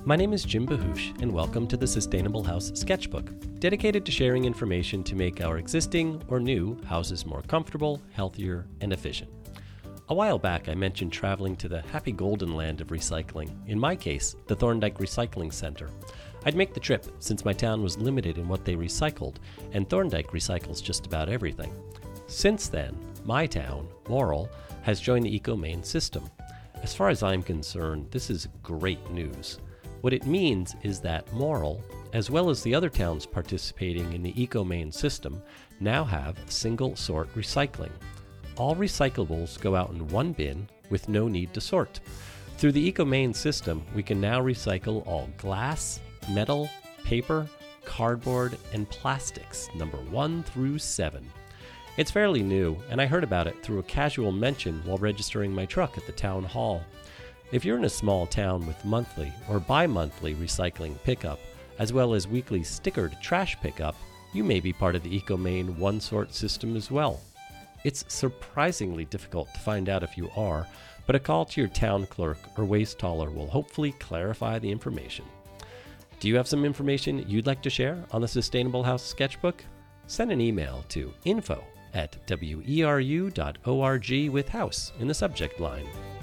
My name is Jim Bahush, and welcome to the Sustainable House Sketchbook, dedicated to sharing information to make our existing or new houses more comfortable, healthier, and efficient. A while back, I mentioned traveling to the happy golden land of recycling, in my case, the Thorndike Recycling Center. I'd make the trip since my town was limited in what they recycled, and Thorndike recycles just about everything. Since then, my town, Morrill, has joined the EcoMaine system. As far as I'm concerned, this is great news. What it means is that Morrill, as well as the other towns participating in the EcoMaine system, now have single-sort recycling. All recyclables go out in one bin with no need to sort. Through the EcoMaine system, we can now recycle all glass, metal, paper, cardboard, and plastics, number 1 through 7. It's fairly new, and I heard about it through a casual mention while registering my truck at the town hall. If you're in a small town with monthly or bi-monthly recycling pickup, as well as weekly stickered trash pickup, you may be part of the EcoMaine one-sort system as well. It's surprisingly difficult to find out if you are, but a call to your town clerk or waste hauler will hopefully clarify the information. Do you have some information you'd like to share on the Sustainable House Sketchbook? Send an email to info@weru.org with house in the subject line.